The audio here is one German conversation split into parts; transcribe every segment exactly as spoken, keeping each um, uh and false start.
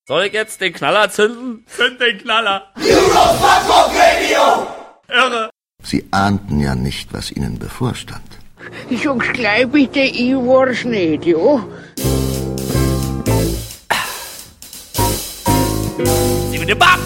Soll ich jetzt den Knaller zünden? Zünd den Knaller! Eurofuck Radio! Irre! Sie ahnten ja nicht, was ihnen bevorstand. Jungs, gleich bitte, ich war's nicht, ja? Sie mit dem Bab!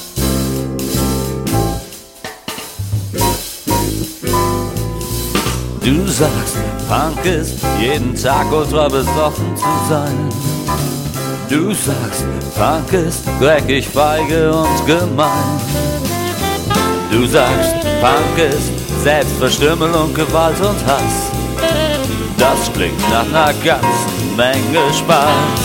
Du sagst, Punk ist jeden Tag ultra besoffen zu sein. Du sagst, Punk ist dreckig, feige und gemein. Du sagst, Punk ist Selbstverstümmelung, Gewalt und Hass. Das klingt nach einer ganzen Menge Spaß.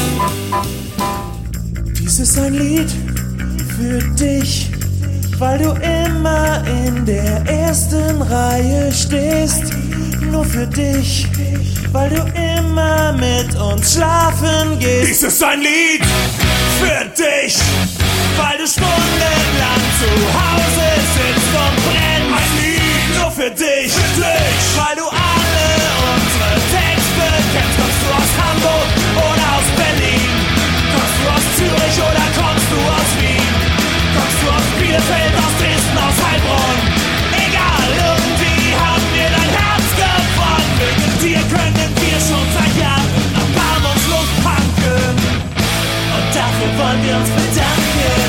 Dies ist ein Lied für dich, weil du immer in der ersten Reihe stehst. Nur für dich, weil du immer mit uns schlafen gehst. Dies ist ein Lied für dich, weil du stundenlang zu Hause sitzt und brennst. Ein Lied nur für dich, für dich, weil du alle unsere Texte kennst. Kommst du aus Hamburg oder aus Berlin? Kommst du aus Zürich oder kommst du aus Wien? Kommst du aus Bielefeld, aus Dresden, aus Heilbronn? Egal, irgendwie haben wir dein Herz gewonnen. Wegen dir können wir schon seit Jahren erbarmungslos punken. Und dafür wollen wir uns bedanken.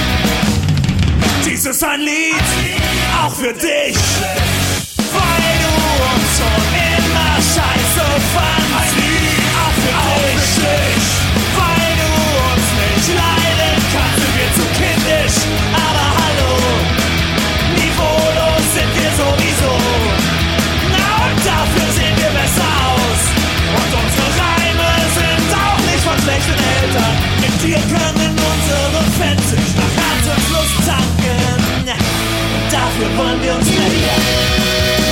Dies ist ein Lied, auch für dich, weil du uns schon immer scheiße fandst. Ein Lied, auch für dich, weil du uns nicht leiden kannst. Sind wir zu kindisch, aber hallo, niveaulos sind wir sowieso. Na und dafür sehen wir besser aus. Und unsere Reime sind auch nicht von schlechten Eltern. Mit dir können unsere Fans sich nach Herzenslust tanken. Und dafür wollen wir uns melden.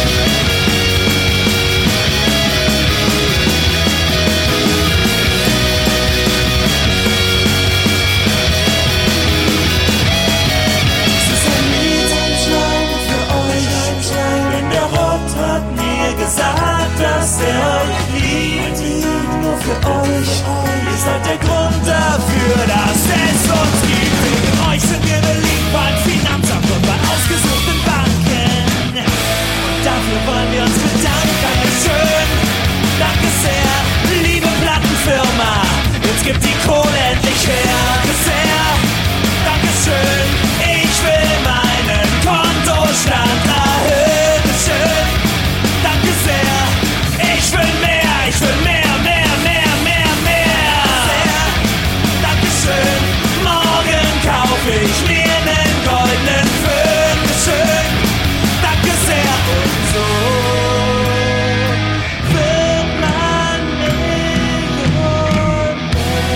Sagt, dass er euch liebt, nur für euch. Ihr seid der Grund dafür, dass es uns gibt. Wegen euch sind wir beliebt beim Finanzamt und bei ausgesuchten Banken. Und dafür wollen wir uns bedanken. Dankeschön, danke sehr, liebe Plattenfirma. Jetzt gibt die Kohle endlich her. Danke sehr, Dankeschön, ich will meinen Kontostand erhöhen. Schön. Danke sehr, ich will mehr, ich will mehr, mehr, mehr, mehr, mehr. Sehr, Dankeschön, morgen kaufe ich mir einen goldenen Föhn. Schön, danke sehr und so wird man Millionär.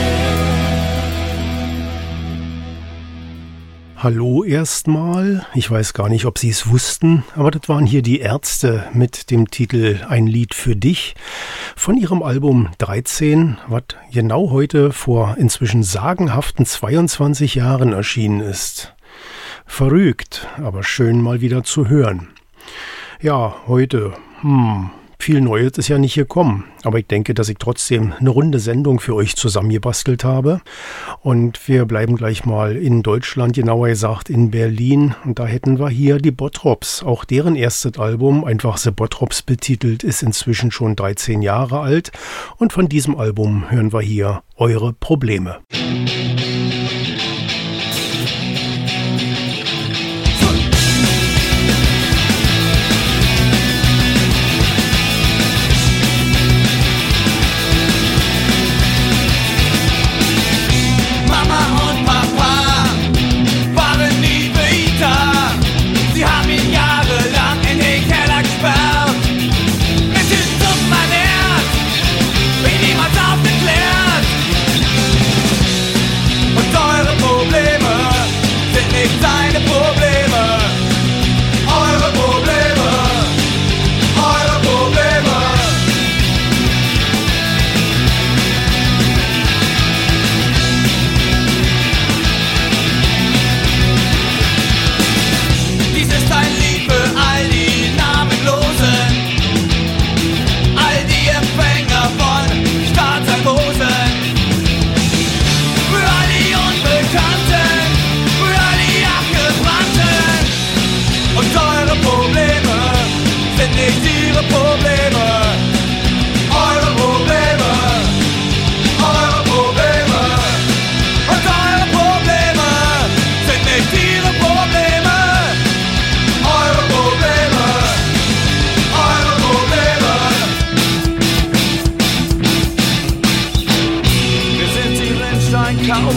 Hallo erstmal. Ich weiß gar nicht, ob Sie es wussten, aber das waren hier die Ärzte mit dem Titel Ein Lied für dich von ihrem Album dreizehn, was genau heute vor inzwischen sagenhaften zweiundzwanzig Jahren erschienen ist. Verrückt, aber schön mal wieder zu hören. Ja, heute, hm... viel Neues ist ja nicht gekommen, aber ich denke, dass ich trotzdem eine runde Sendung für euch zusammengebastelt habe. Und wir bleiben gleich mal in Deutschland, genauer gesagt in Berlin. Und da hätten wir hier die Bottrops. Auch deren erstes Album, einfach The Bottrops betitelt, ist inzwischen schon dreizehn Jahre alt. Und von diesem Album hören wir hier Eure Probleme. Und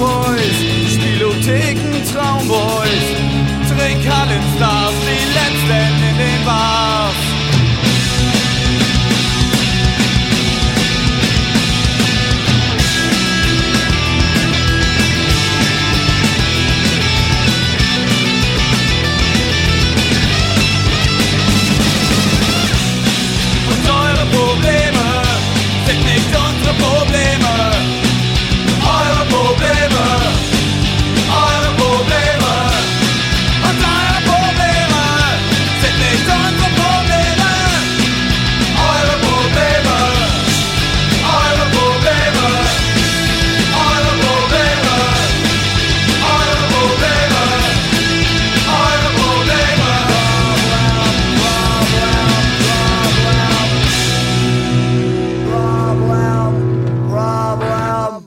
Boys, Spielotheken, Traumboys, Trinkhallenstars, die letzten in den Bars. Und eure Probleme sind nicht unsere Probleme. Eure Probleme, eure Probleme. Und eure Probleme sind nicht unsere Probleme. Eure Probleme, eure Probleme, eure Probleme, eure Probleme, eure Probleme. Problem, problem.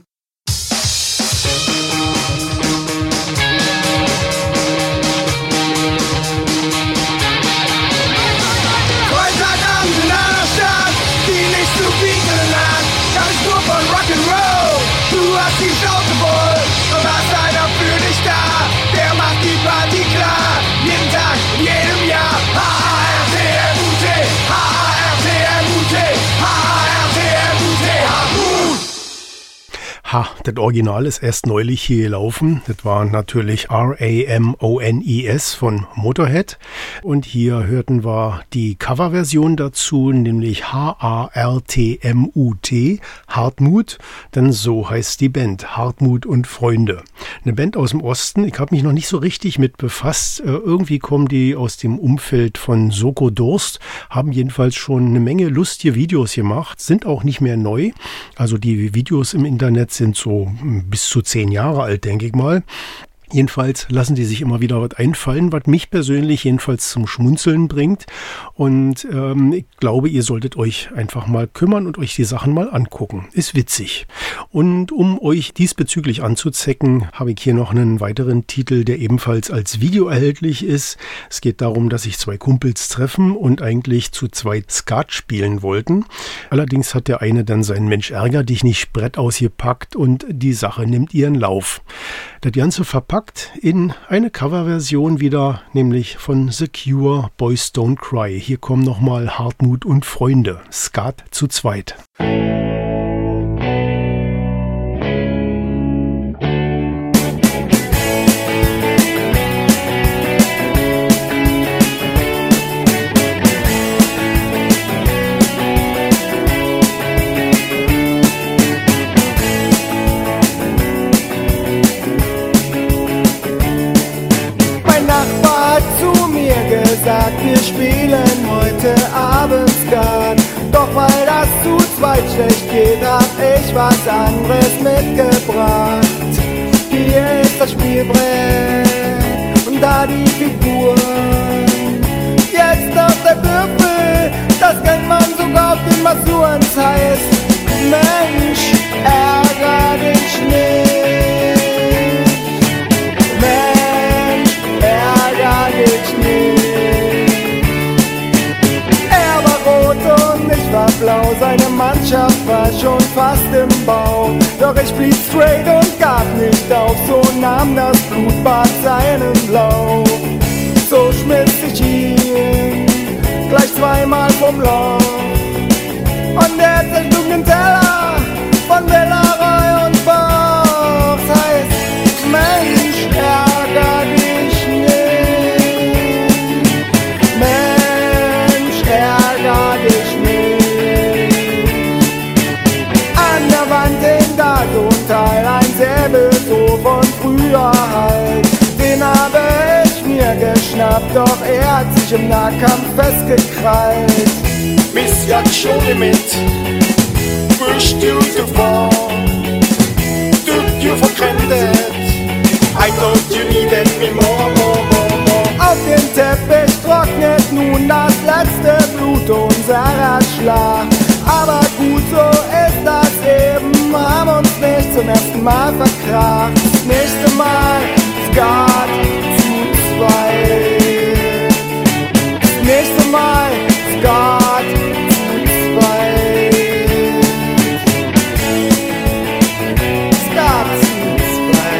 Freitagabend in einer Stadt, die nicht zu bieten hat. Ganz nur von Rock'n'Roll. Du hast die Schnauze voll und hast einer für dich da. Der macht die Party klar. Jeden Tag, in jedem Jahr. H A R T M U T, H A R T M U T, H A R T M U T, Hartmut. Ha, das Original ist erst neulich hier gelaufen. Das war natürlich R A M O N E S von Motorhead. Und hier hörten wir die Coverversion dazu, nämlich H A R T M U T, Hartmut. Denn so heißt die Band, Hartmut und Freunde. Eine Band aus dem Osten. Ich habe mich noch nicht so richtig mit befasst. Äh, irgendwie kommen die aus dem Umfeld von Soko Durst, haben jedenfalls schon eine Menge lustige Videos gemacht, sind auch nicht mehr neu. Also die Videos im Internet sind so bis zu zehn Jahre alt, denke ich mal. Jedenfalls lassen die sich immer wieder was einfallen, was mich persönlich jedenfalls zum Schmunzeln bringt. Und ähm, ich glaube, ihr solltet euch einfach mal kümmern und euch die Sachen mal angucken. Ist witzig. Und um euch diesbezüglich anzuzecken, habe ich hier noch einen weiteren Titel, der ebenfalls als Video erhältlich ist. Es geht darum, dass sich zwei Kumpels treffen und eigentlich zu zweit Skat spielen wollten. Allerdings hat der eine dann seinen Mensch ärger dich nicht Brett ausgepackt und die Sache nimmt ihren Lauf. Das Ganze verpackt in eine Coverversion wieder, nämlich von The Cure, Boys Don't Cry. Hier kommen nochmal Hartmut und Freunde, Skat zu zweit. Wir spielen heute Abend Skat. Doch weil das zu zweit schlecht geht, hab ich was anderes mitgebracht. Hier ist das Spielbrett und da die Figuren. Jetzt auf der Würfel, das kennt man sogar auf den Masuren. Das heißt, Mensch, ärger dich nicht. Mensch, ärger dich nicht. Und ich war blau, seine Mannschaft war schon fast im Bau. Doch ich blieb straight und gab nicht auf, so nahm das Blutbad seinen Lauf. So schmiss ich ihn gleich zweimal vom Lauf. Und er zerschlug den Teller von Bellerei und Bauch. Das heißt, Mensch, ärger dich nicht. Mensch, ärger dich nicht. An der Wand hing da so ein Teil, ein Säbel so von früher halt. Den habe ich mir geschnappt, doch er hat sich im Nahkampf festgekrallt. Miss Jackson mit, wish you to fall. Took you for granted, I thought you needed me more, more, more, more. Auf dem Teppich trocknet nun das letzte Blut unserer Schlag. Aber gut, so ist das eben, haben uns nicht zum ersten Mal verkracht. Das nächste Mal Skat zu zweit. Das nächste Mal Skat zu zweit. Skat zu zweit.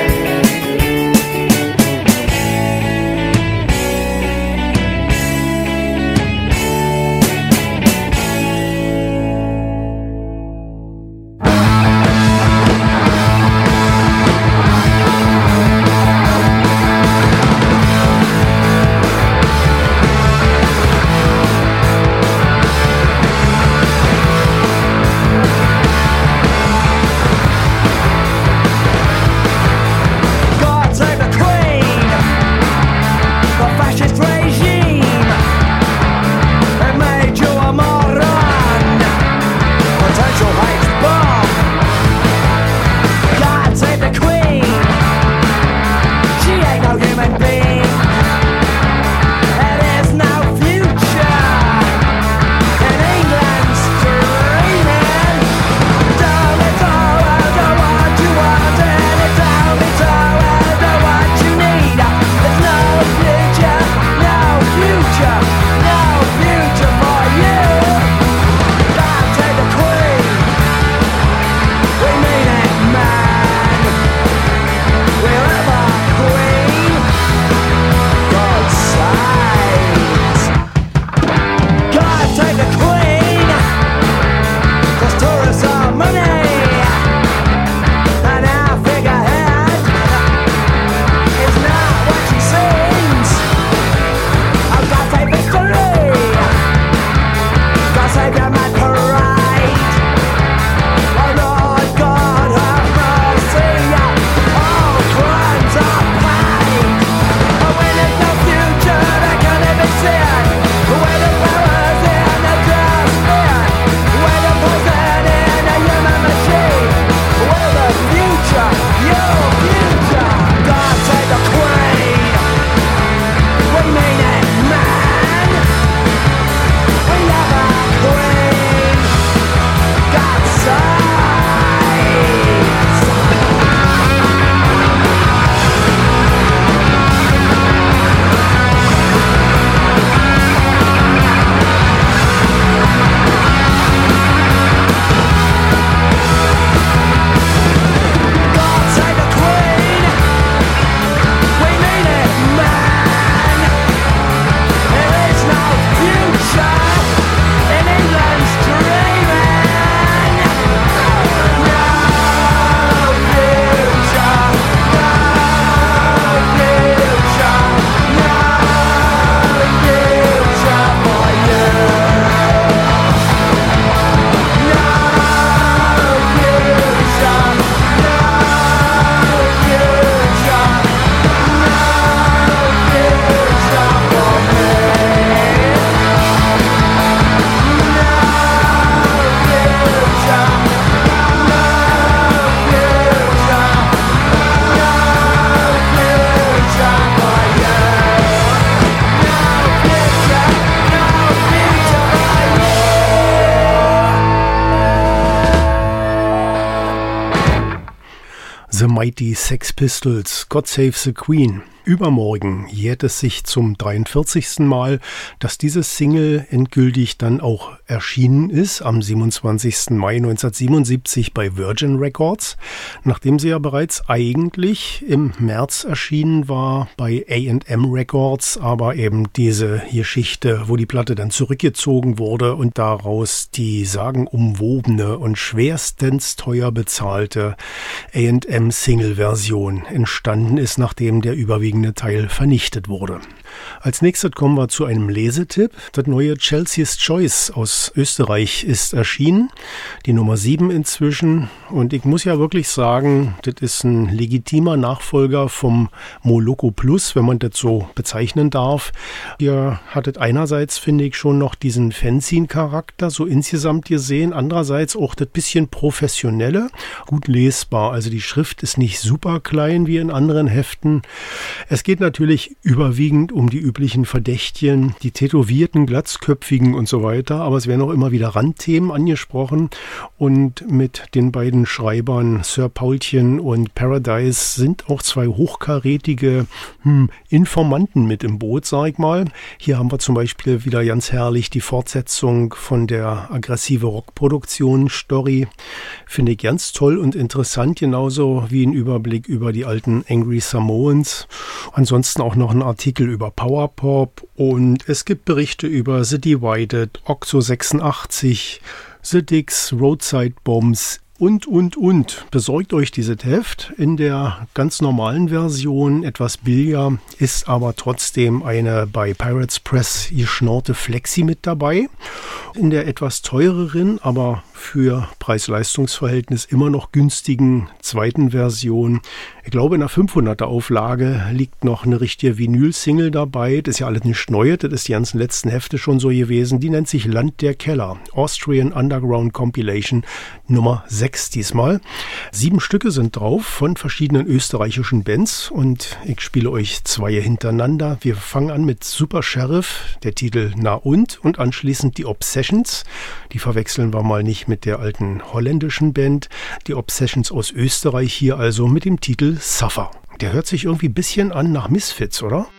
Mighty Sex Pistols, God Save the Queen. Übermorgen jährt es sich zum dreiundvierzigsten Mal, dass diese Single endgültig dann auch erschienen ist, am siebenundzwanzigsten Mai neunzehnhundertsiebenundsiebzig bei Virgin Records, nachdem sie ja bereits eigentlich im März erschienen war bei A and M Records, aber eben diese Geschichte, wo die Platte dann zurückgezogen wurde und daraus die sagenumwobene und schwerstens teuer bezahlte A and M Single-Version entstanden ist, nachdem der überwiegende Teil vernichtet wurde. Als nächstes kommen wir zu einem Lesetipp. Das neue Chelsea's Choice aus Österreich ist erschienen, die Nummer sieben inzwischen. Und ich muss ja wirklich sagen, das ist ein legitimer Nachfolger vom Moloko Plus, wenn man das so bezeichnen darf. Hier hat es einerseits, finde ich, schon noch diesen Fanzine-Charakter, so insgesamt gesehen. Andererseits auch das bisschen professionelle, gut lesbar. Also die Schrift ist nicht super klein wie in anderen Heften. Es geht natürlich überwiegend um die üblichen Verdächtigen, die Tätowierten, Glatzköpfigen und so weiter, aber es werden auch immer wieder Randthemen angesprochen und mit den beiden Schreibern Sir Paulchen und Paradise sind auch zwei hochkarätige hm, Informanten mit im Boot, sag ich mal. Hier haben wir zum Beispiel wieder ganz herrlich die Fortsetzung von der aggressive Rockproduktion-Story. Finde ich ganz toll und interessant, genauso wie ein Überblick über die alten Angry Samoans. Ansonsten auch noch ein Artikel über Powerpop und es gibt Berichte über The Divided, Oxo sechsundachtzig, The Dicks, Roadside Bombs und, und, und. Besorgt euch dieses Heft in der ganz normalen Version, etwas billiger, ist aber trotzdem eine bei Pirates Press geschnorte Flexi mit dabei. In der etwas teureren, aber für Preis-Leistungs-Verhältnis immer noch günstigen zweiten Version. Ich glaube, in der fünfhunderter Auflage liegt noch eine richtige Vinyl-Single dabei. Das ist ja alles nicht neu, das ist die ganzen letzten Hefte schon so gewesen. Die nennt sich Land der Keller, Austrian Underground Compilation Nummer sechs diesmal. Sieben Stücke sind drauf von verschiedenen österreichischen Bands und ich spiele euch zwei hintereinander. Wir fangen an mit Super Sheriff, der Titel Na und und anschließend die Obsessions. Die verwechseln wir mal nicht mit der alten holländischen Band. Die Obsessions aus Österreich hier also mit dem Titel Suffer. Der hört sich irgendwie ein bisschen an nach Misfits, oder?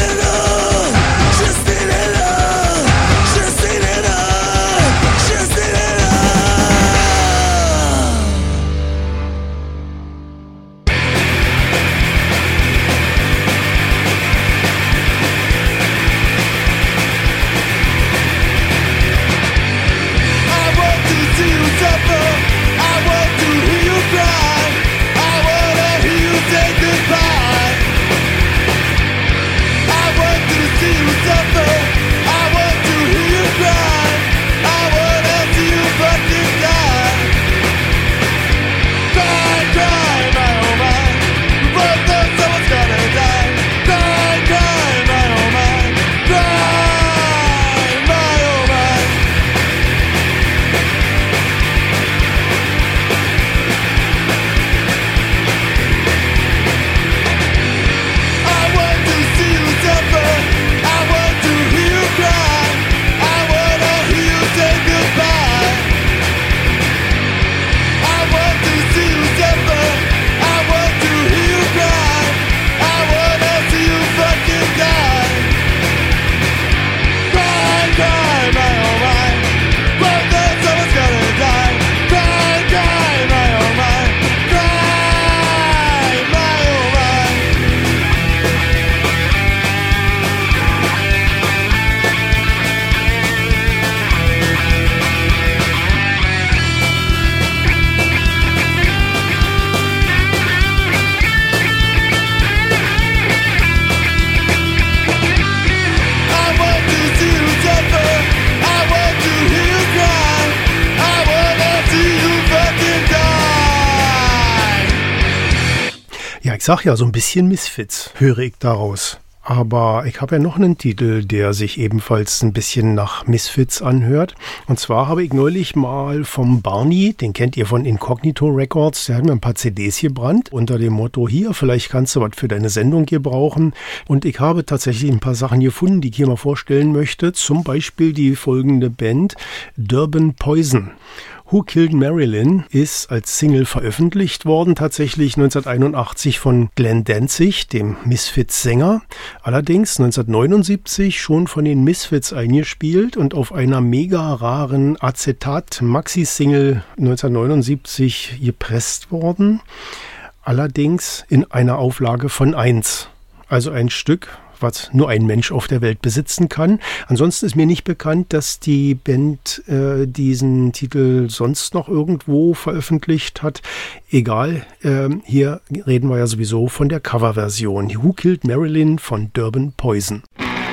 Just Ich sag ja, so ein bisschen Misfits höre ich daraus. Aber ich habe ja noch einen Titel, der sich ebenfalls ein bisschen nach Misfits anhört. Und zwar habe ich neulich mal vom Barney, den kennt ihr von Incognito Records, der hat mir ein paar C Ds gebrannt unter dem Motto, hier, vielleicht kannst du was für deine Sendung gebrauchen. Und ich habe tatsächlich ein paar Sachen gefunden, die ich hier mal vorstellen möchte. Zum Beispiel die folgende Band, Durban Poison. Who Killed Marilyn ist als Single veröffentlicht worden, tatsächlich neunzehnhunderteinundachtzig von Glenn Danzig, dem Misfits-Sänger. Allerdings neunzehnhundertneunundsiebzig schon von den Misfits eingespielt und auf einer mega raren Acetat-Maxi-Single neunzehnhundertneunundsiebzig gepresst worden. Allerdings in einer Auflage von eins. Also ein Stück, was nur ein Mensch auf der Welt besitzen kann. Ansonsten ist mir nicht bekannt, dass die Band äh, diesen Titel sonst noch irgendwo veröffentlicht hat. Egal, äh, hier reden wir ja sowieso von der Coverversion. Who Killed Marilyn von Durban Poison.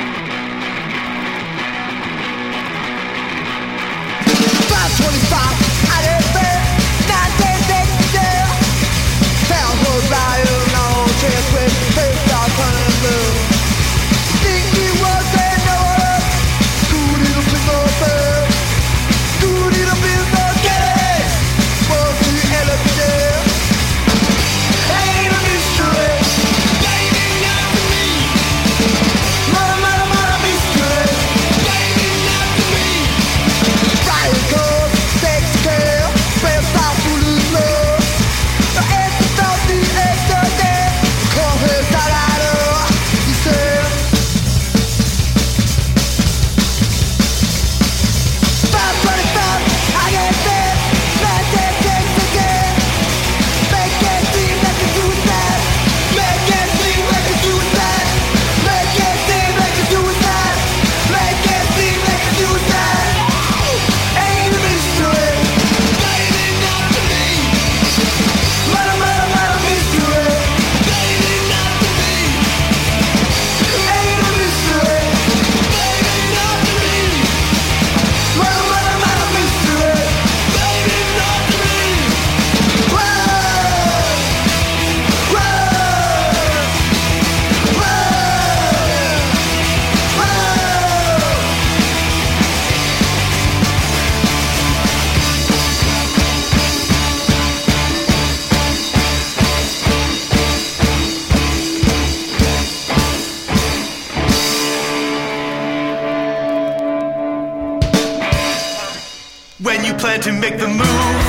To make the move,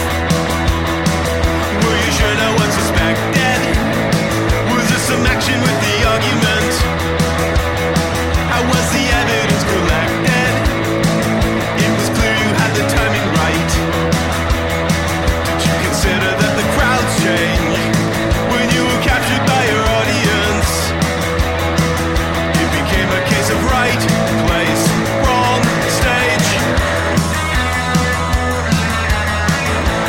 were you sure no one suspected? Was there some action with the argument? How was the evidence collected? It was clear you had the timing right. Did you consider that the crowds change when you were captured by your audience? It became a case of right place, wrong stage.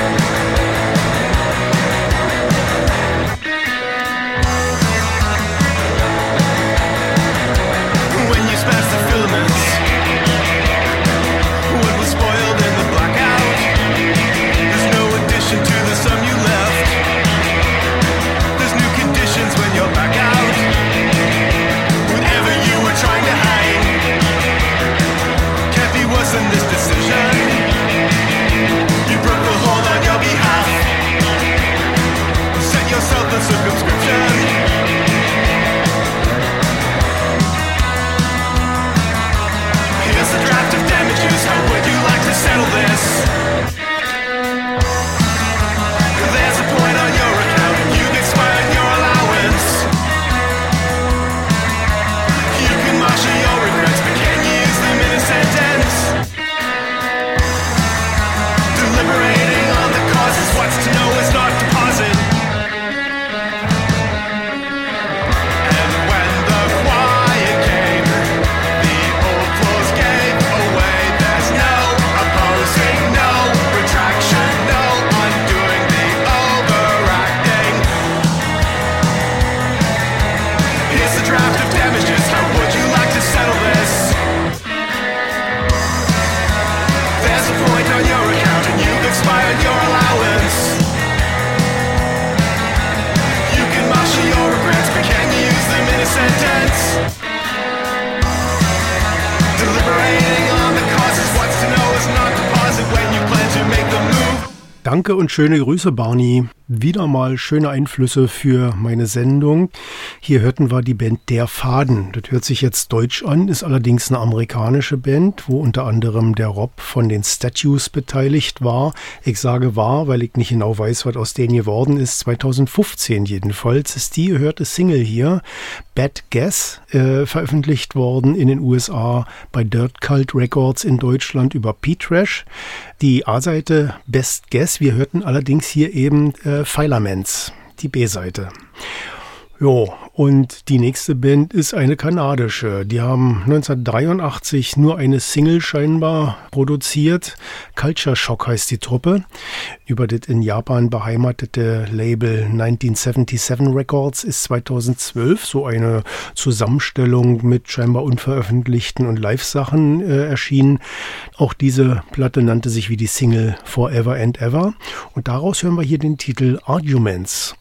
Danke und schöne Grüße, Barney. Wieder mal schöne Einflüsse für meine Sendung. Hier hörten wir die Band Der Faden. Das hört sich jetzt deutsch an, ist allerdings eine amerikanische Band, wo unter anderem der Rob von den Statues beteiligt war. Ich sage war, weil ich nicht genau weiß, was aus denen geworden ist. zweitausendfünfzehn jedenfalls ist die gehörte Single hier, Bad Guess, äh, veröffentlicht worden in den U S A bei Dirt Cult Records, in Deutschland über P-Trash. Die A-Seite Best Guess, wir hörten allerdings hier eben äh, Filaments, die B-Seite. Jo, und die nächste Band ist eine kanadische. Die haben neunzehnhundertdreiundachtzig nur eine Single scheinbar produziert. Culture Shock heißt die Truppe. Über das in Japan beheimatete Label neunzehnhundertsiebenundsiebzig Records ist zweitausendzwölf so eine Zusammenstellung mit scheinbar unveröffentlichten und Live-Sachen äh, erschienen. Auch diese Platte nannte sich wie die Single Forever and Ever. Und daraus hören wir hier den Titel Arguments.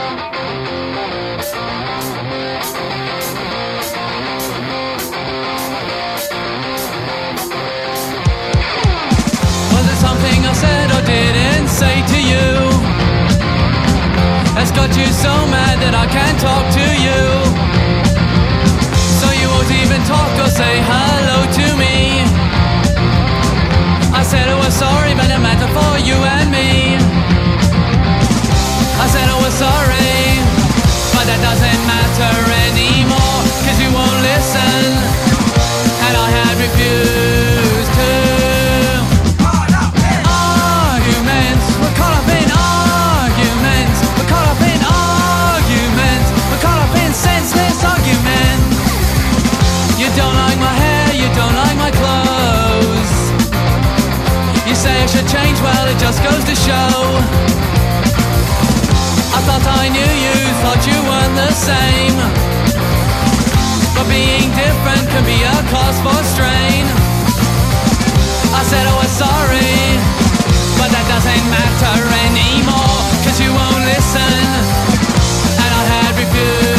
Didn't say to you has got you so mad that I can't talk to you, so you won't even talk or say hello to me. I said I was sorry, but it mattered for you and me. I said I was sorry, but that doesn't matter anymore, cause you won't listen, and I had refused to. Senseless argument. You don't like my hair, you don't like my clothes. You say I should change, well it just goes to show. I thought I knew you, thought you weren't the same, but being different can be a cause for strain. I said I was sorry, but that doesn't matter anymore, cause you won't listen, and I had refused.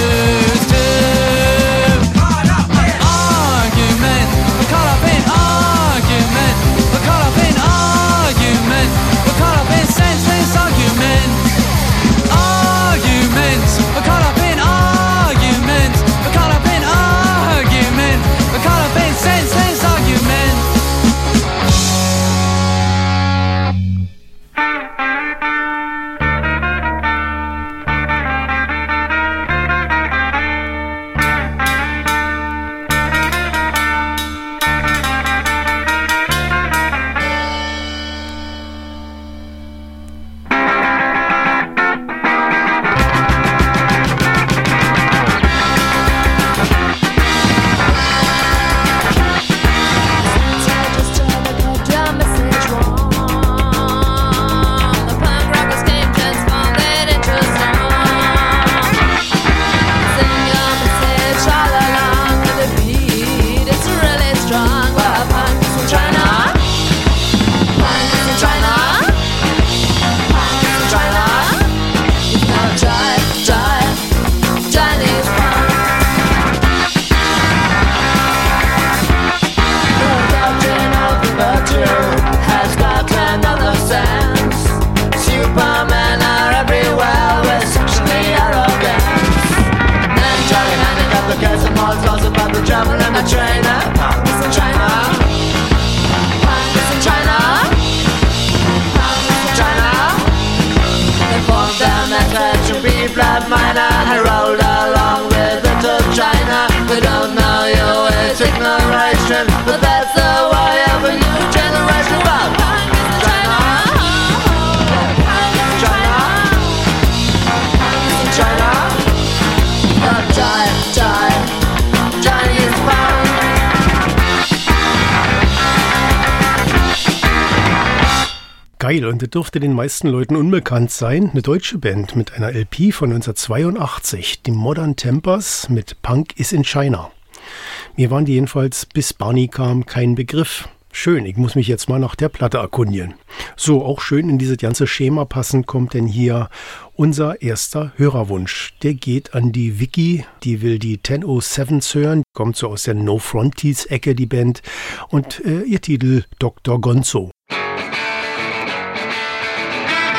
Geil, und das dürfte den meisten Leuten unbekannt sein. Eine deutsche Band mit einer L P von neunzehnhundertzweiundachtzig, die Modern Tempers mit Punk is in China. Mir waren die jedenfalls, bis Barney kam, kein Begriff. Schön, ich muss mich jetzt mal nach der Platte erkundigen. So, auch schön in dieses ganze Schema passend kommt denn hier unser erster Hörerwunsch. Der geht an die Vicky, die will die zehn oh sieben hören, kommt so aus der No Fronties Ecke, die Band, und äh, ihr Titel Doktor Gonzo.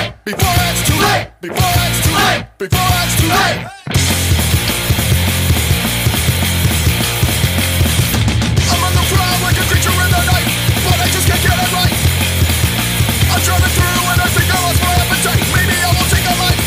late, before it's too late, before it's too late, before it's too late. I'm on the prowl like a creature in the night, but I just can't get it right. I'm driving through and I think I lost my appetite. Maybe I will take a life.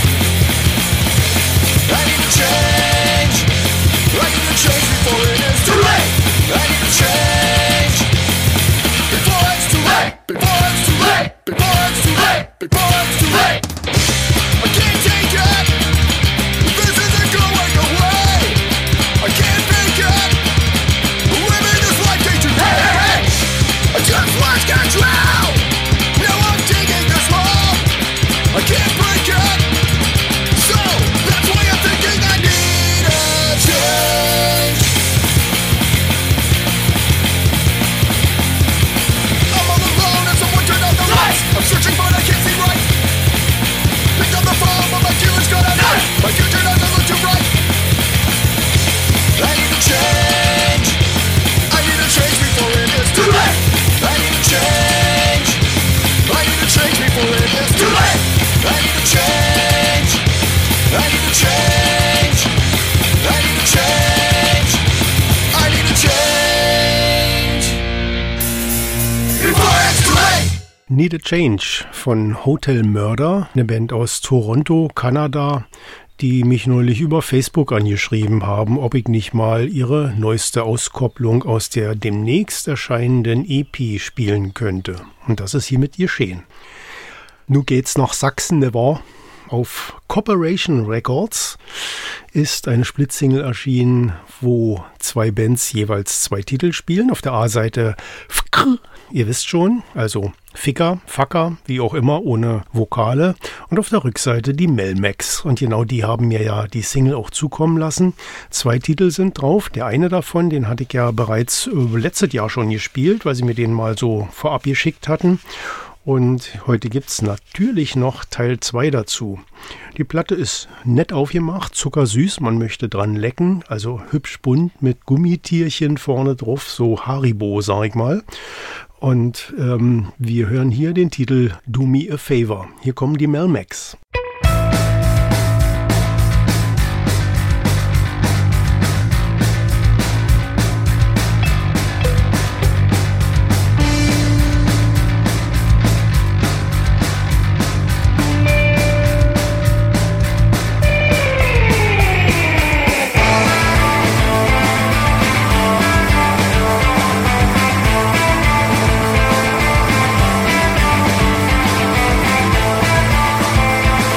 I need to change. I need to change before it is too late. I need to change before it's too late. Before it's too late. Before it's too late. Before it's too late. I can't take it. This isn't going away. I can't make it. Living this life changing. Hey, hey, hey. I just lost control. Now I'm taking this long. I can't break it. So that's why I'm thinking I need a change. I'm all alone and someone turned out the lights. I'm searching but I can't see right. Pick up the phone but my feelings got out. My future doesn't look too bright. I need to change. I need to change before it is too late. I need to change. I need to change before it is too late. I need to change. I need to change. I need to change. I need to change. Before it's too late. Need a Change von Hotel Murder, eine Band aus Toronto, Kanada, die mich neulich über Facebook angeschrieben haben, ob ich nicht mal ihre neueste Auskopplung aus der demnächst erscheinenden E P spielen könnte. Und das ist hiermit geschehen. Nun geht's nach Sachsen, ne wahr? Auf Corporation Records ist eine Splitsingle erschienen, wo zwei Bands jeweils zwei Titel spielen. Auf der A-Seite F K R, ihr wisst schon, also Ficker, Facker, wie auch immer, ohne Vokale. Und auf der Rückseite die Melmacs. Und genau die haben mir ja die Single auch zukommen lassen. Zwei Titel sind drauf. Der eine davon, den hatte ich ja bereits äh, letztes Jahr schon gespielt, weil sie mir den mal so vorab geschickt hatten. Und heute gibt's natürlich noch Teil zwei dazu. Die Platte ist nett aufgemacht, zuckersüß, man möchte dran lecken, also hübsch bunt mit Gummitierchen vorne drauf, so Haribo, sag ich mal. Und ähm, wir hören hier den Titel Do Me a Favor. Hier kommen die Melmacs. Before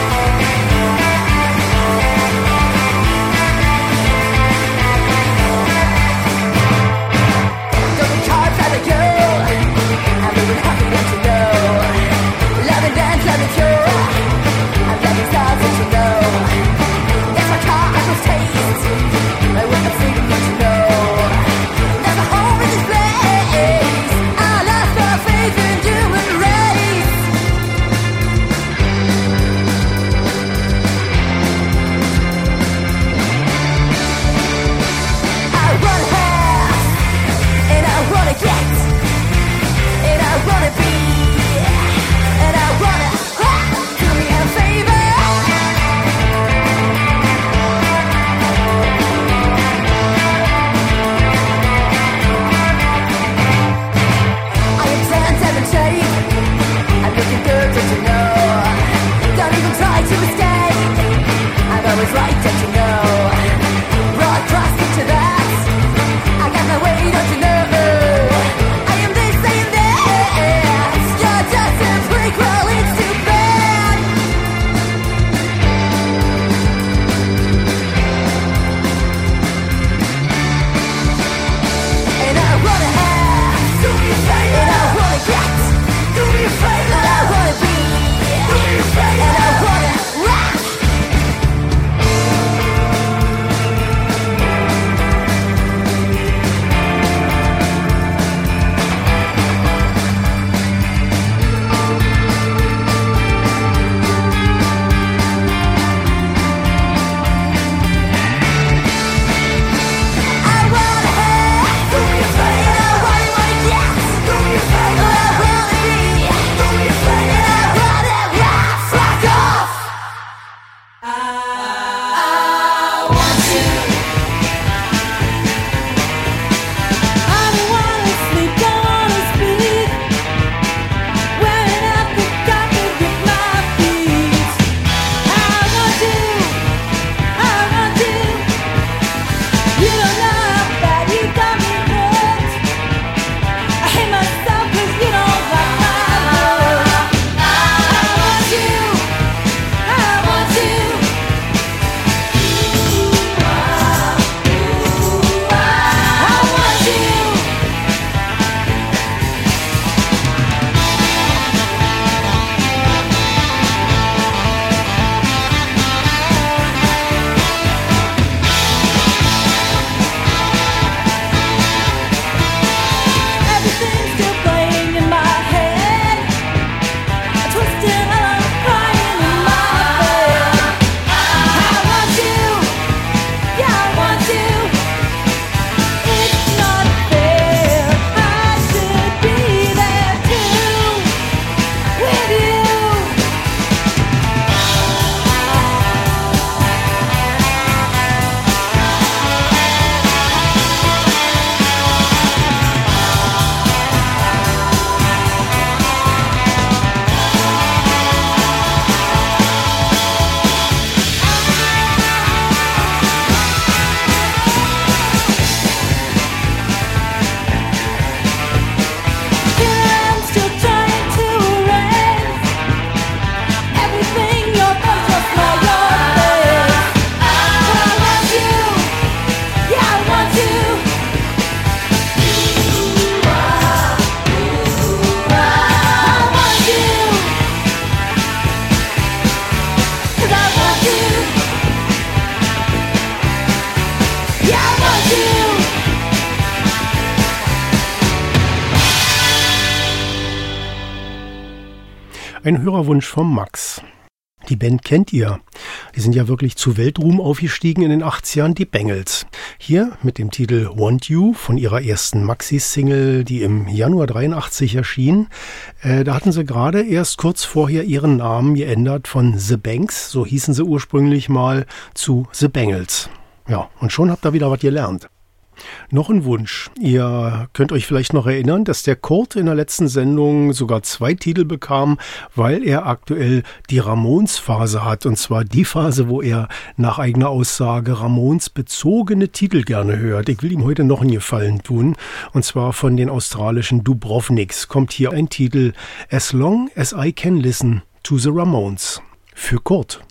Ein Hörerwunsch vom Max. Die Band kennt ihr. Die sind ja wirklich zu Weltruhm aufgestiegen in den achtzigern, die Bangles. Hier mit dem Titel Want You von ihrer ersten Maxi-Single, die im Januar dreiundachtzig erschien. Äh, da hatten sie gerade erst kurz vorher ihren Namen geändert von The Banks, so hießen sie ursprünglich mal, zu The Bangles. Ja, und schon habt ihr wieder was gelernt. Noch ein Wunsch. Ihr könnt euch vielleicht noch erinnern, dass der Kurt in der letzten Sendung sogar zwei Titel bekam, weil er aktuell die Ramones-Phase hat. Und zwar die Phase, wo er nach eigener Aussage Ramones bezogene Titel gerne hört. Ich will ihm heute noch einen Gefallen tun. Und zwar von den australischen Dubrovniks kommt hier ein Titel As Long As I Can Listen to the Ramones. Für Kurt.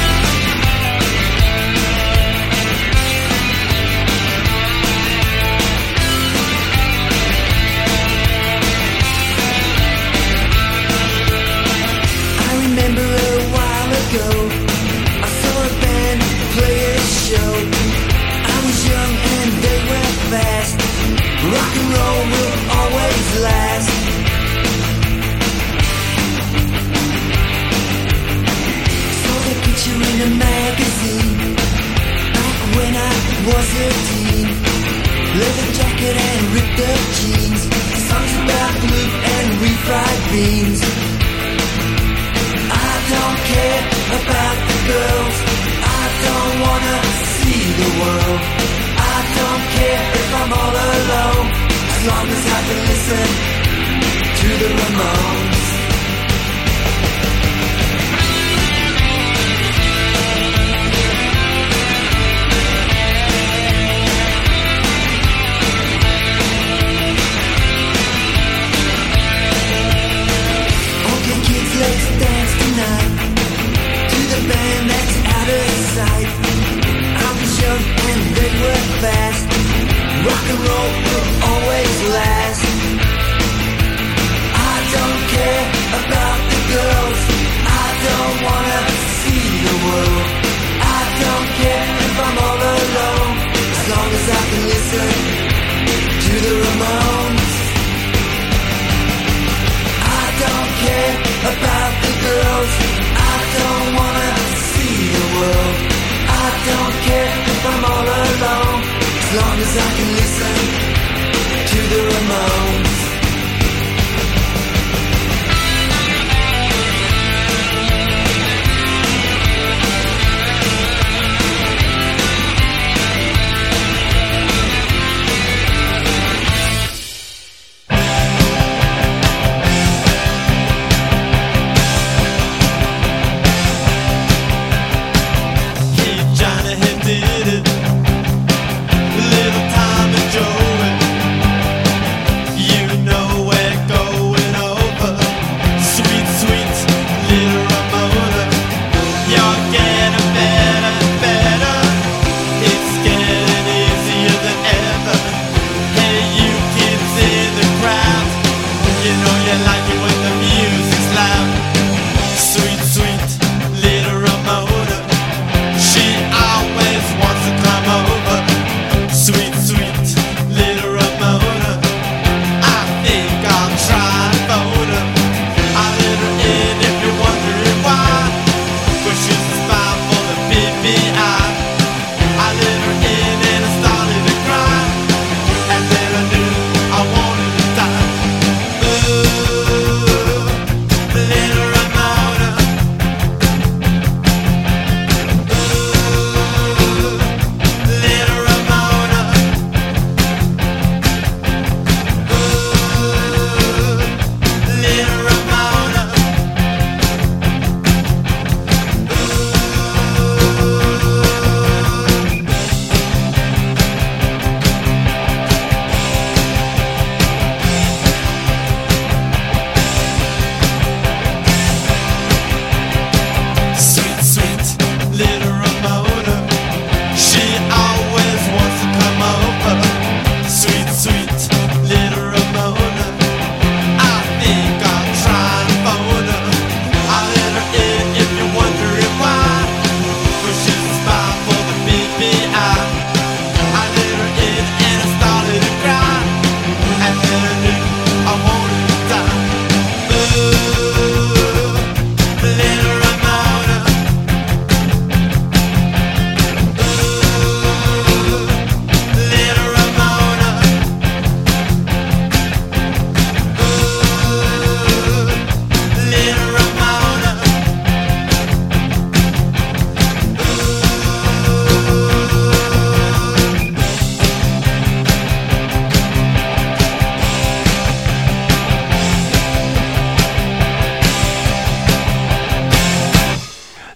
I saw a band play a show. I was young and they were fast. Rock and roll will always last. Saw the picture in a magazine back when I was a teen. Leather jacket and ripped up jeans. Songs about glue and refried beans. I don't care about the girls. I don't wanna see the world. I don't care if I'm all alone, as long as I can listen to the Ramones. Okay kids, let's dance tonight to the band that's out of sight. I was young and they were fast. Rock and roll will always last. I don't care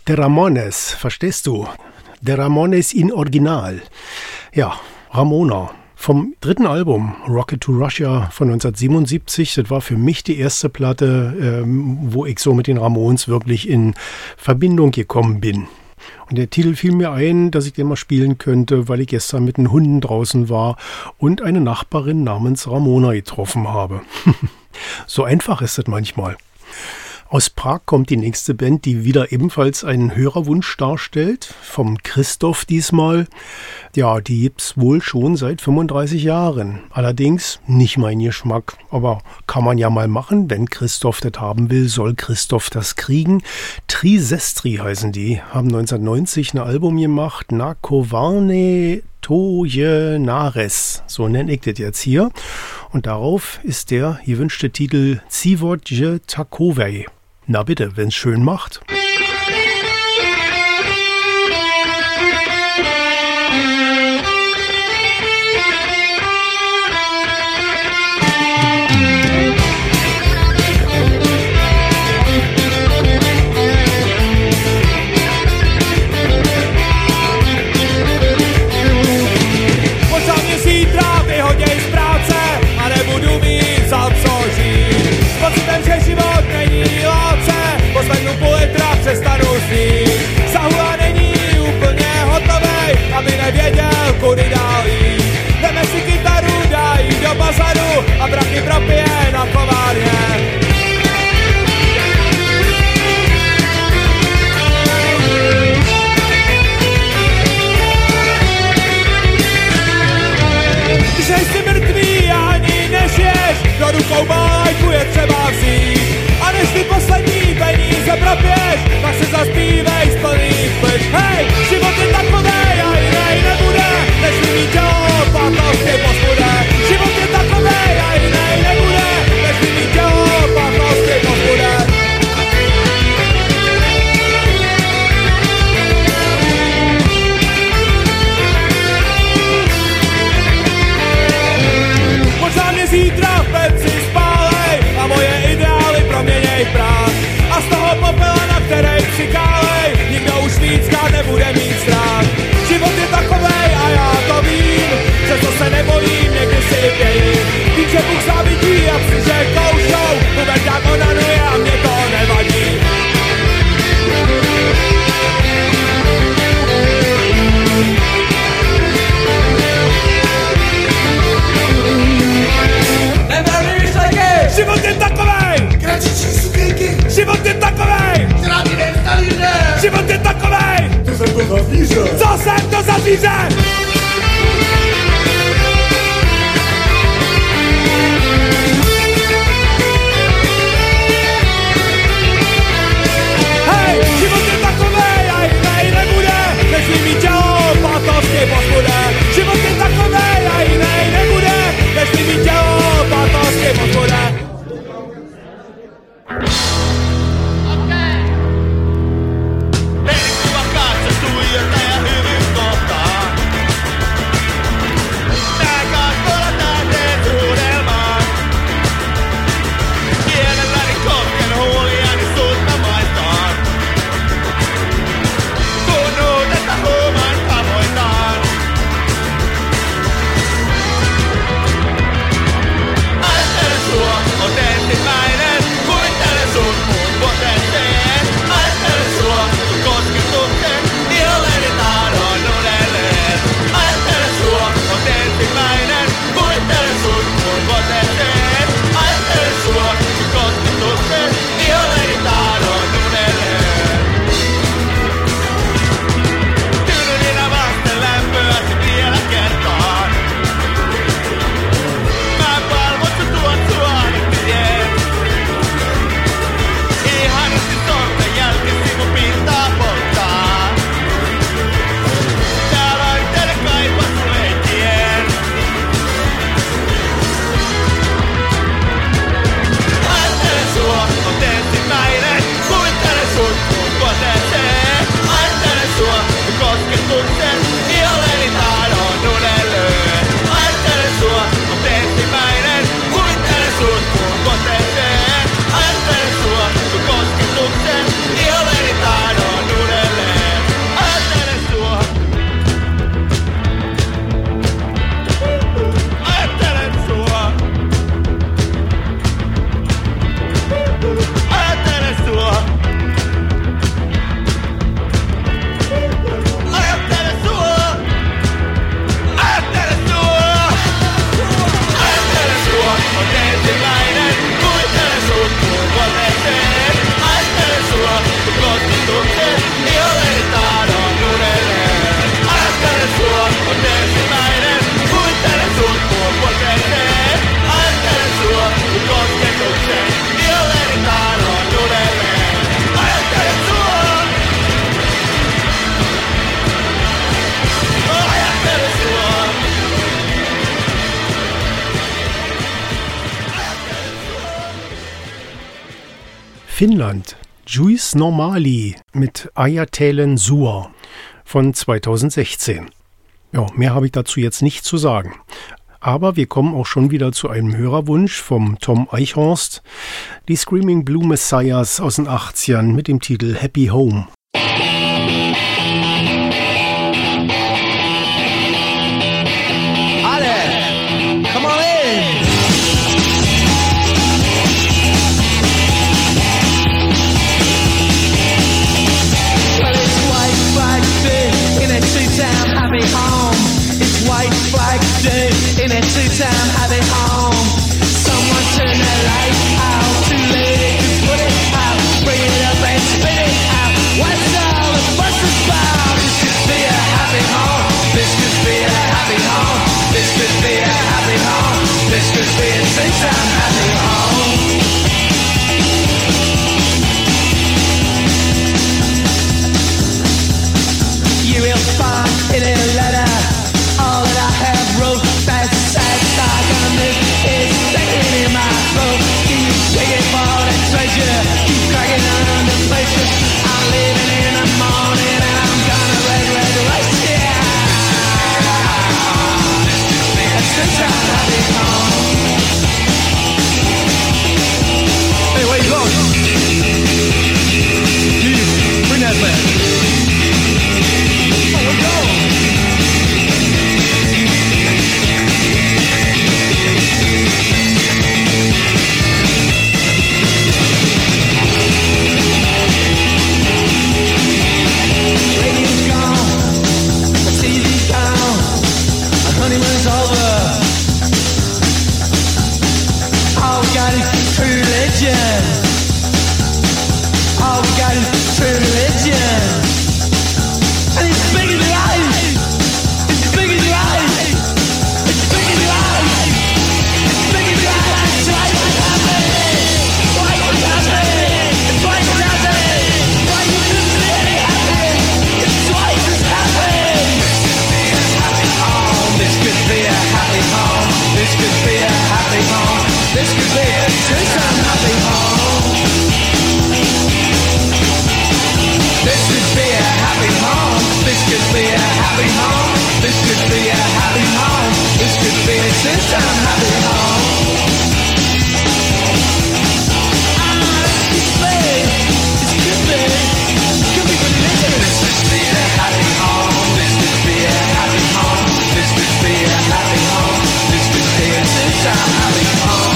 Der Ramones, verstehst du? Der Ramones in Original. Ja, Ramona. Vom dritten Album, Rocket to Russia von neunzehnhundertsiebenundsiebzig, das war für mich die erste Platte, ähm, wo ich so mit den Ramones wirklich in Verbindung gekommen bin. Und der Titel fiel mir ein, dass ich den mal spielen könnte, weil ich gestern mit den Hunden draußen war und eine Nachbarin namens Ramona getroffen habe. So einfach ist das manchmal. Aus Prag kommt die nächste Band, die wieder ebenfalls einen Hörerwunsch darstellt, vom Christoph diesmal. Ja, die gibt's wohl schon seit fünfunddreißig Jahren. Allerdings nicht mein Geschmack, aber kann man ja mal machen. Wenn Christoph das haben will, soll Christoph das kriegen. Trisestri heißen die, haben neunzehnhundertneunzig ein Album gemacht, Na Kovarne Toje Nares, so nenne ich das jetzt hier. Und darauf ist der gewünschte Titel Civodje Takovej. Na bitte, wenn's schön macht. Pozvednu půl litra, přestanu snít. Sahua není úplně hotovej, aby nevěděl, kudy dál jít. Veme si kytaru, dá jí do bazaru a prachy propije na kovárně. Když jsi mrtvý a ani nežiješ, do rukou bajku je třeba vzít. A než ty poslední peníze propiješ, tak si zaspívej z plných plic. Hej, život je takovej a jinej nebude, než mi mít tělo patolsky pozbude. Život je takovej a jinej nebude, než mi mít tělo patolsky pozbude. Možná mě zítra v peci spálej a moje ideály proměněj prach. A z toho popela, na kterej přikálej, nikdo už víc kát nebude mít strach. Život je takovej a já to vím, přesto se nebojím, někdy si vějím. Vím, že Bůh závidí a psi, že koušou, puberťák onanuje a mě to nevadí. Nemarný myšlenky! Život je takovej! Kračičí sukinky! Život je takovej! Zdraví nevstali lidé! Život je takovej! To jsem to za zvíře! Co jsem to za zvíře? Hej, život je takovej a jinej nebude, než mi mít tělo patolsky pozbude. Život je takovej a jinej nebude, než mi mít tělo patolsky pozbude. Finnland. Juice Normali mit Ajatelen Suor von zweitausendsechzehn. Ja, mehr habe ich dazu jetzt nicht zu sagen. Aber wir kommen auch schon wieder zu einem Hörerwunsch vom Tom Eichhorst. Die Screaming Blue Messiahs aus den achtzigern mit dem Titel Happy Home. Alle, come on in! Well, it's White Flag Day in a two-town happy home. It's White Flag Day in a two-town happy home. Someone turn the light out, too late to put it out. Bring it up and spit it out. What's all the fuss about? This could be a happy home. This could be a happy home. This could be a happy home. This could be a two-town happy home. You will find in a letter all that I have wrote. That sad side on this is sticking in my throat. Keep digging for the treasure, keep cracking on the places. I'm leaving in the morning and I'm gonna red, red race. Yeah, that's the time I'll be home. Hey, where you going? You, bring that back. Oh, we're going. Radio's gone, the T V's gone, our honeymoon's over. All we got is true religion. All we got is true religion. And it's big as life. It's big as life. It's big as life. It's big as life. It's twice as happy. Twice as happy. It's twice as happy. Why you couldn't be any happy? It's twice as happy. This could be a happy home. This could be a happy home. This could be a two-time happy home. This could be a happy home. This could be a happy home. This could be a happy home. This could be a two-time happy home. Ah, this could be. This could be. Could be religion. This could be a happy home. This could be a happy home. This could be a happy home. This could be a two-time happy home.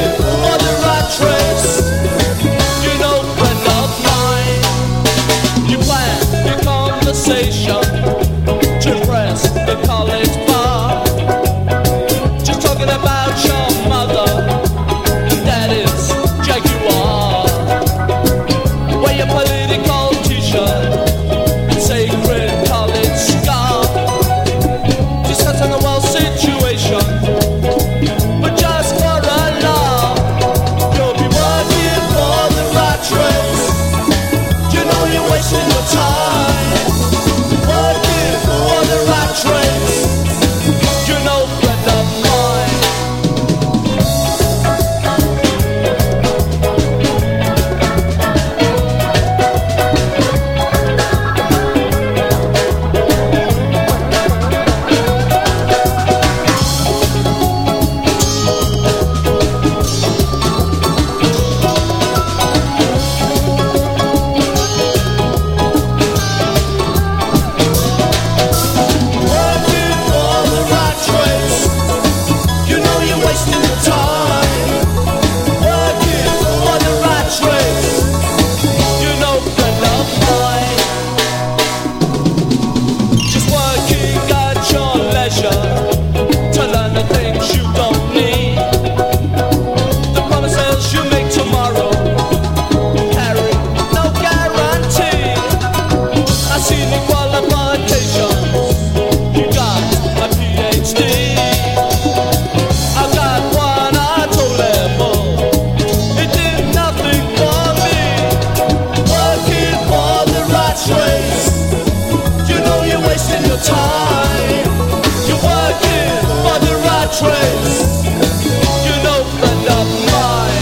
You rat race. You know you're wasting your time. You're working for the rat race. You know but not mine.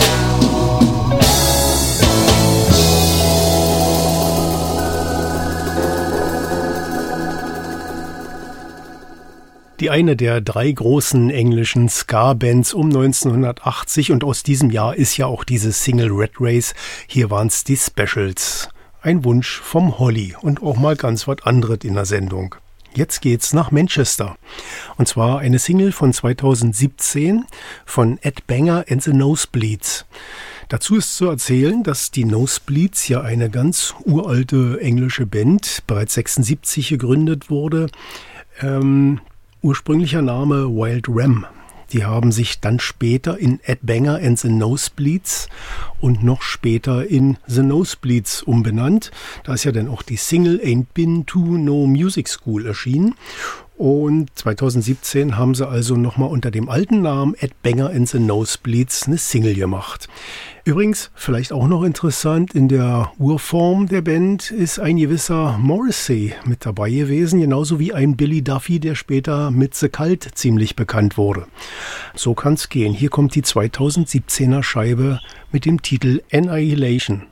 Die eine der drei großen englischen Ska-Bands um neunzehnhundertachtzig, und aus diesem Jahr ist ja auch diese Single Rat Race. Hier waren's die Specials. Ein Wunsch vom Holly und auch mal ganz was anderes in der Sendung. Jetzt geht's nach Manchester. Und zwar eine Single von zweitausendsiebzehn von Ed Banger and the Nosebleeds. Dazu ist zu erzählen, dass die Nosebleeds ja eine ganz uralte englische Band, bereits sechsundsiebzig gegründet wurde. Ähm, ursprünglicher Name Wild Ram. Die haben sich dann später in Ed Banger and the Nosebleeds und noch später in The Nosebleeds umbenannt. Da ist ja dann auch die Single Ain't Been to No Music School erschienen. Und zweitausendsiebzehn haben sie also nochmal unter dem alten Namen Ed Banger and the Nosebleeds eine Single gemacht. Übrigens, vielleicht auch noch interessant, in der Urform der Band ist ein gewisser Morrissey mit dabei gewesen, genauso wie ein Billy Duffy, der später mit The Cult ziemlich bekannt wurde. So kann's gehen. Hier kommt die zweitausendsiebzehner Scheibe mit dem Titel Annihilation.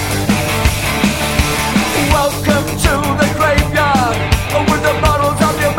Welcome to the graveyard with the bottles of your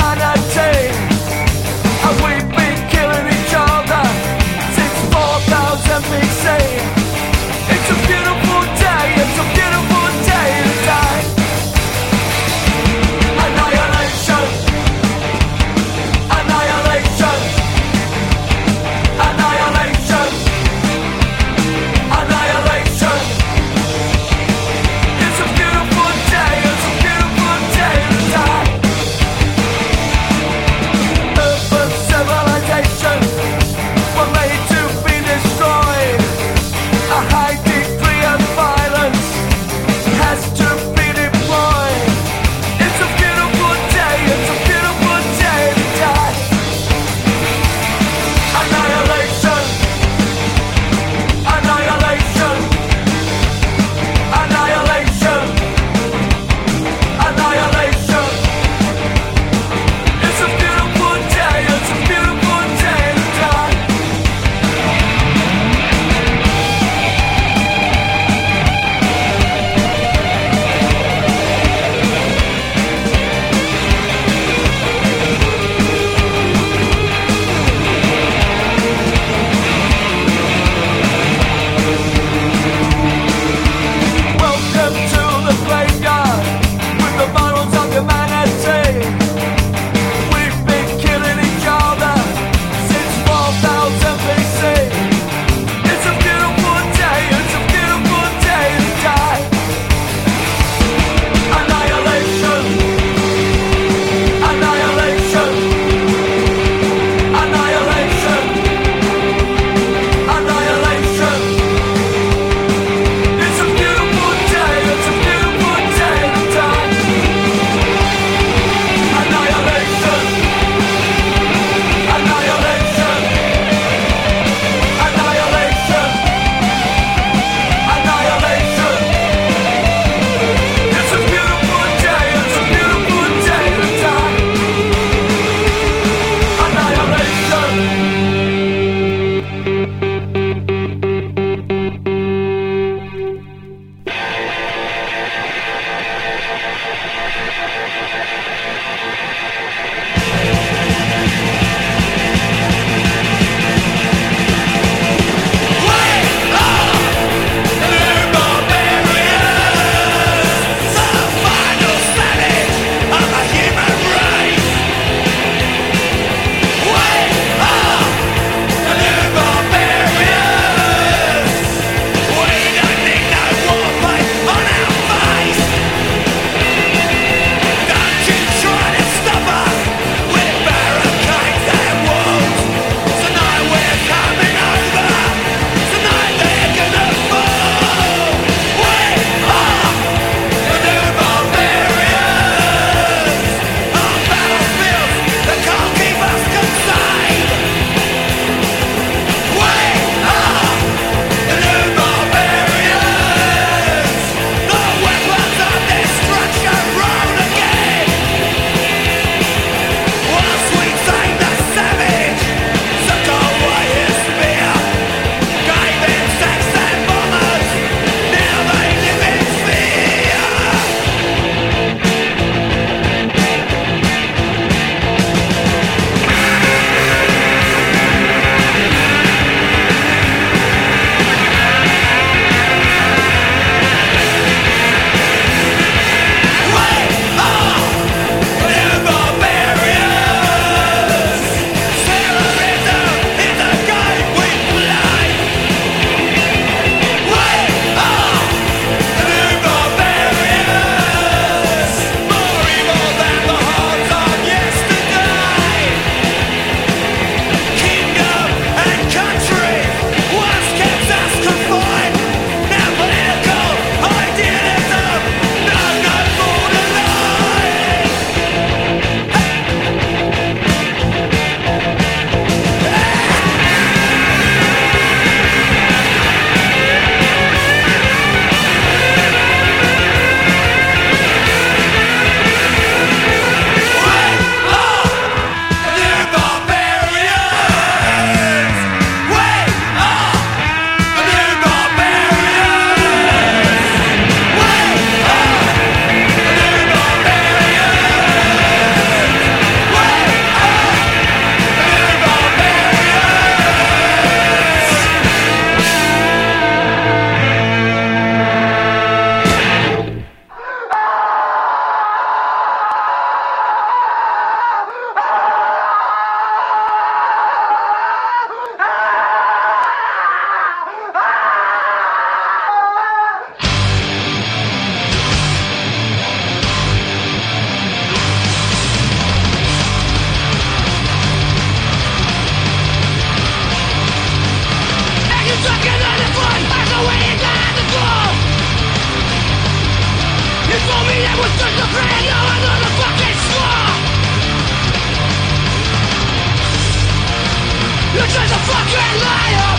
You're just a fucking liar.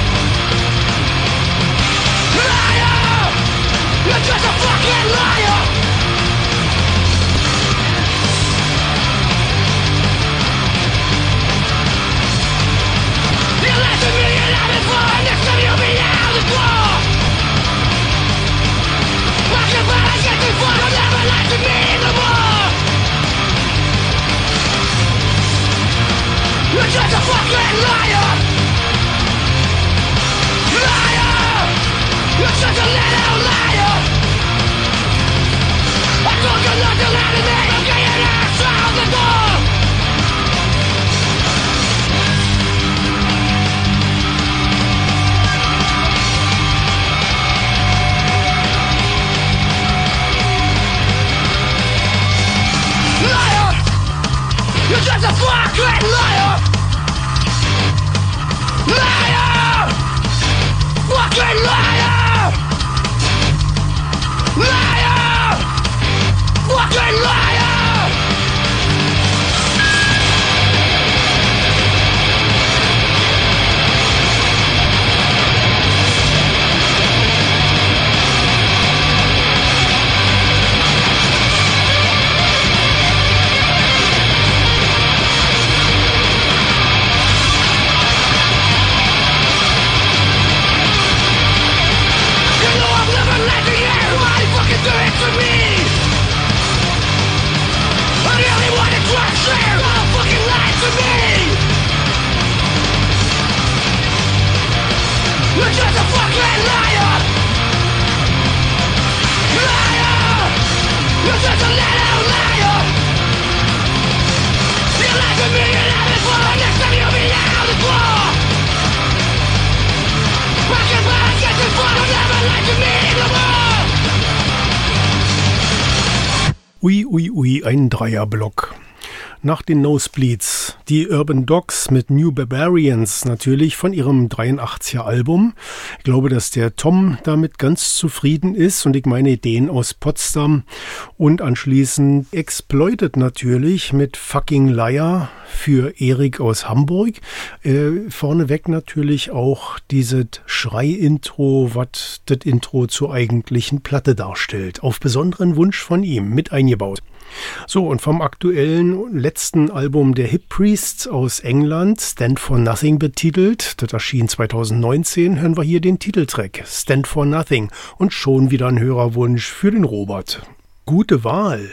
Liar. You're just a fucking liar. You lied to me and I'm before, and next time you'll be out the door. I can find I get too far, you'll never lie to me no more. You're just a fucking liar. Liar. You're such a little liar. I told you not to lie to me. I'm getting ass out the door. Liar. You're just a fucking liar. Liar. Fucking liar. Liar. Fucking liar. You know I've never let you hear why you fucking do it to me. I really wanted to share how fucking lied to me. You're just a fucking liar. Liar. You're just a little liar. You lied to me and I'm before, next time you'll be out the door. I can buy I get too far, you'll never lie to me no more. Ui, ui, ui, ein Dreierblock. Nach den Nosebleeds, die Urban Dogs mit New Barbarians natürlich von ihrem dreiundachtziger Album. Ich glaube, dass der Tom damit ganz zufrieden ist und ich meine Ideen aus Potsdam. Und anschließend Exploited natürlich mit Fucking Liar für Erik aus Hamburg. Äh, vorneweg natürlich auch dieses Schrei-Intro, was das Intro zur eigentlichen Platte darstellt. Auf besonderen Wunsch von ihm mit eingebaut. So, und vom aktuellen letzten Album der Hip Priests aus England, Stand for Nothing betitelt, das erschien zweitausendneunzehn, hören wir hier den Titeltrack Stand for Nothing und schon wieder ein Hörerwunsch für den Robert. Gute Wahl!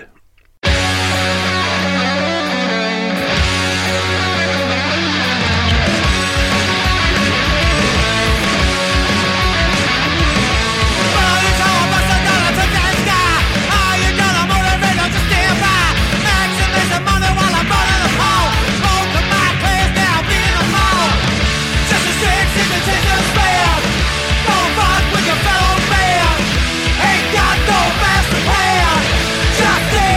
Just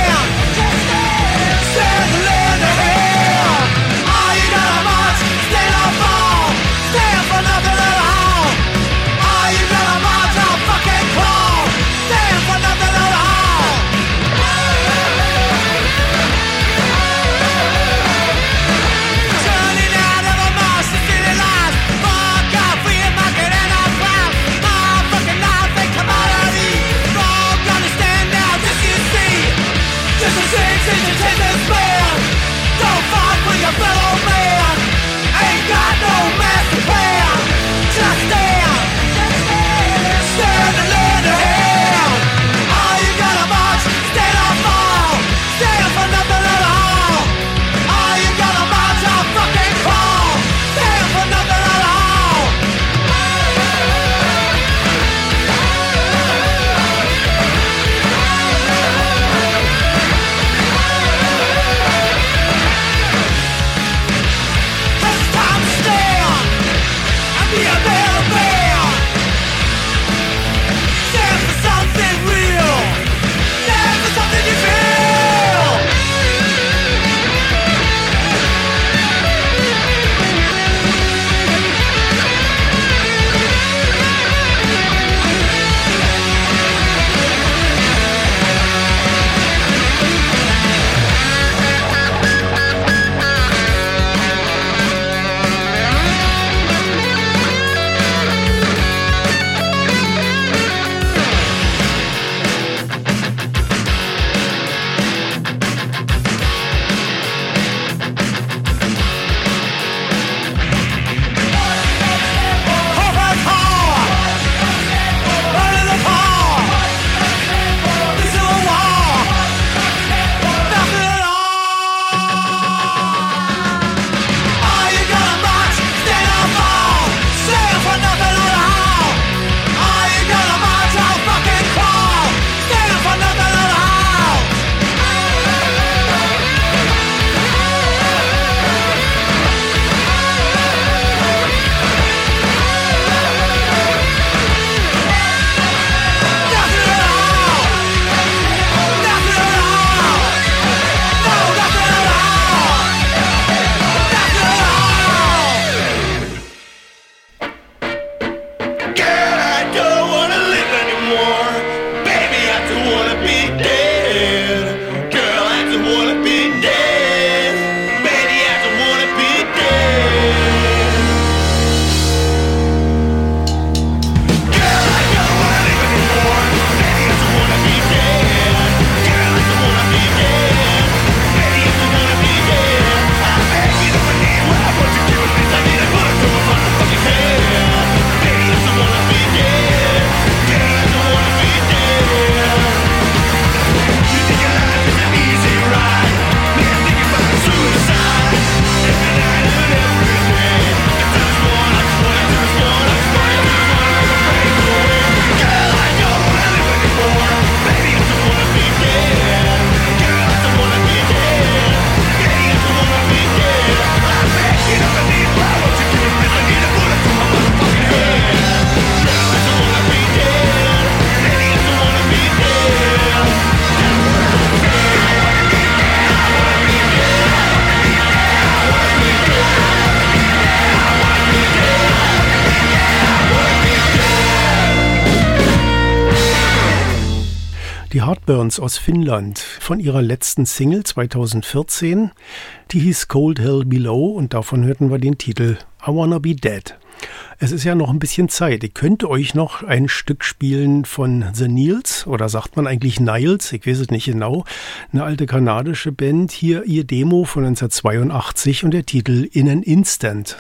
Die Heartburns aus Finnland von ihrer letzten Single zweitausendvierzehn, die hieß Cold Hell Below und davon hörten wir den Titel I Wanna Be Dead. Es ist ja noch ein bisschen Zeit. Ich könnte euch noch ein Stück spielen von The Niles, oder sagt man eigentlich Niles? Ich weiß es nicht genau. Eine alte kanadische Band. Hier ihr Demo von neunzehnhundertzweiundachtzig und der Titel In an Instant.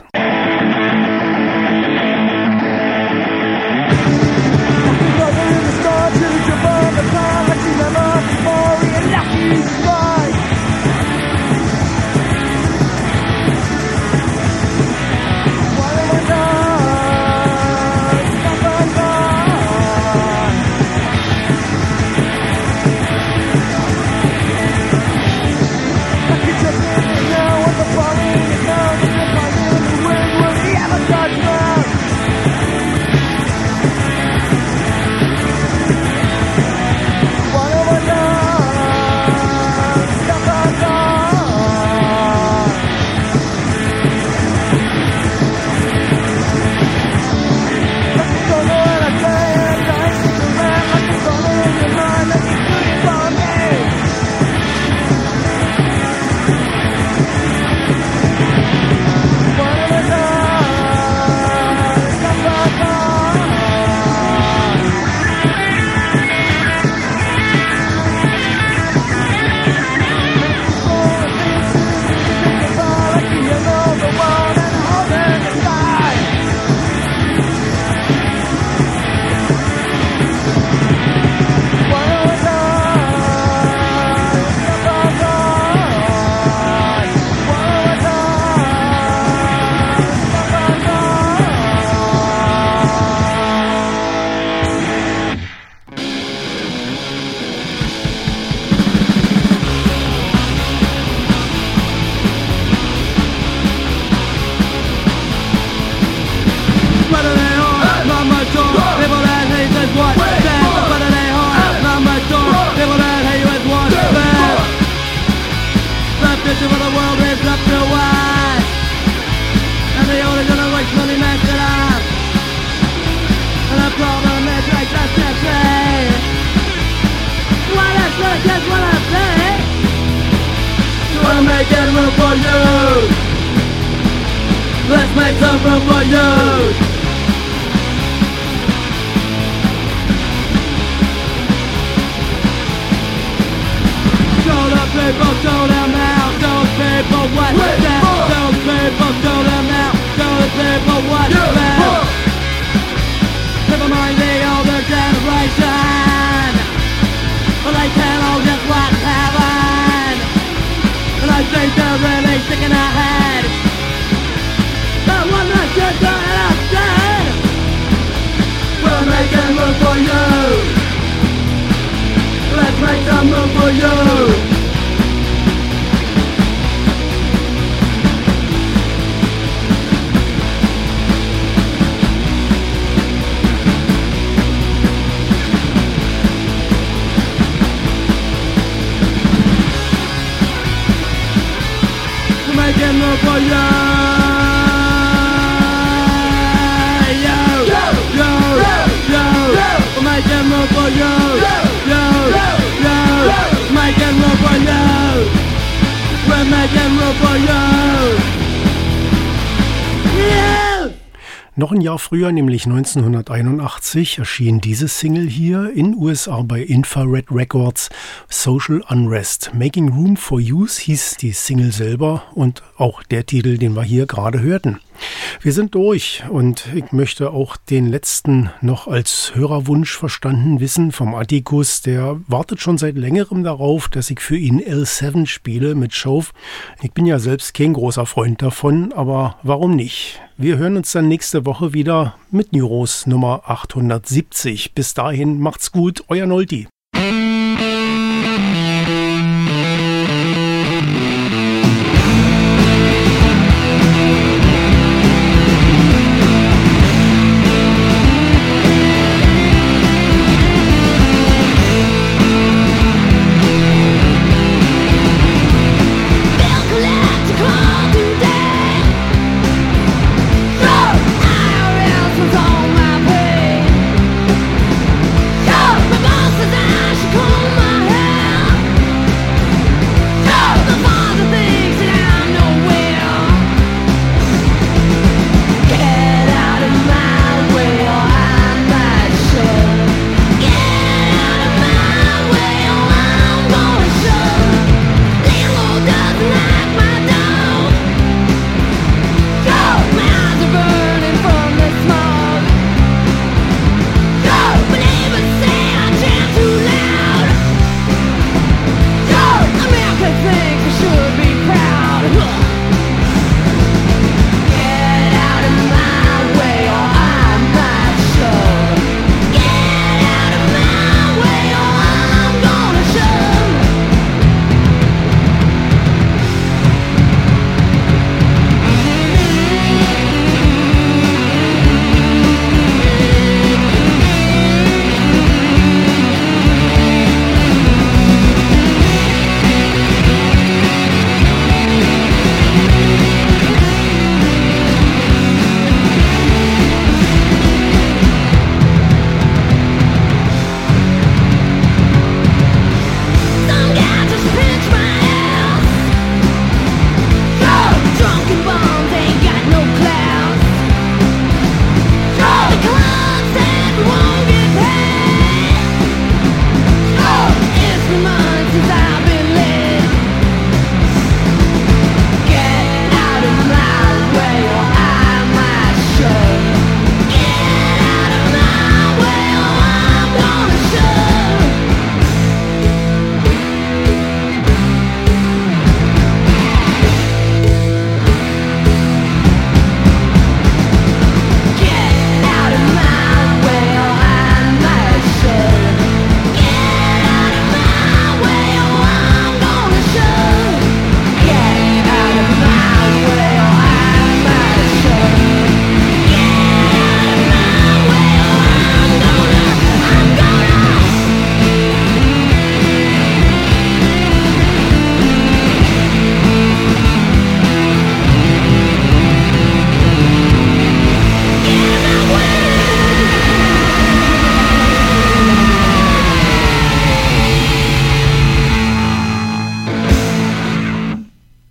Noch ein Jahr früher, nämlich neunzehnhunderteinundachtzig, erschien diese Single hier in U S A bei Infrared Records, Social Unrest. Making Room for Use hieß die Single selber und auch der Titel, den wir hier gerade hörten. Wir sind durch und ich möchte auch den letzten noch als Hörerwunsch verstanden wissen vom Atticus. Der wartet schon seit längerem darauf, dass ich für ihn L sieben spiele mit Chauve. Ich bin ja selbst kein großer Freund davon, aber warum nicht? Wir hören uns dann nächste Woche wieder mit Neuros Nummer achthundertsiebzig. Bis dahin macht's gut, euer Nolti.